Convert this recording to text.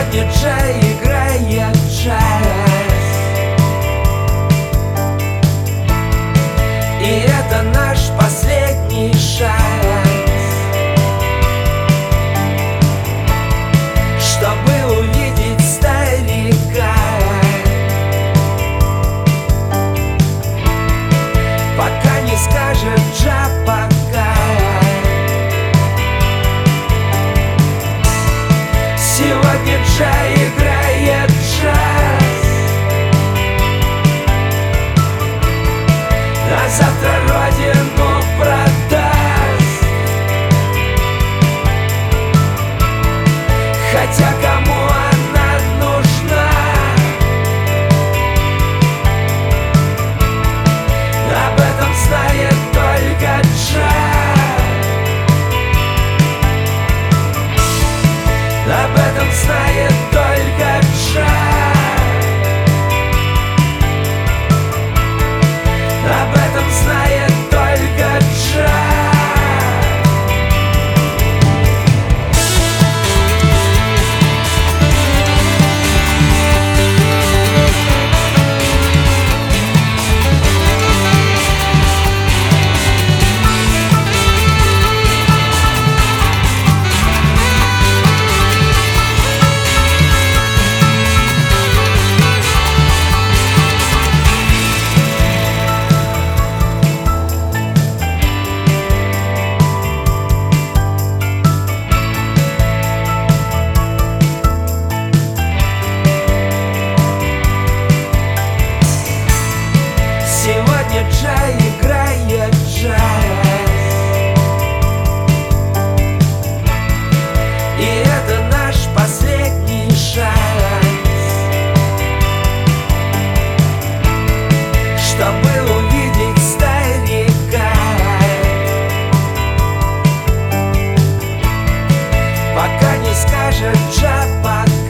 Сегодня Джей играет джаз, и это наш последний шанс, чтобы увидеть старика. Пока не скажет Джа пока. Сегодня Джа играет джаз, а завтра родину продаст. Хотя кому она нужна? Об этом знает только Джа. Об этом знает только Джа. Об этом знает только Джа. Сегодня Джа играет джаз, и это наш последний шанс, чтобы увидеть старика. Пока не скажет Джа пока.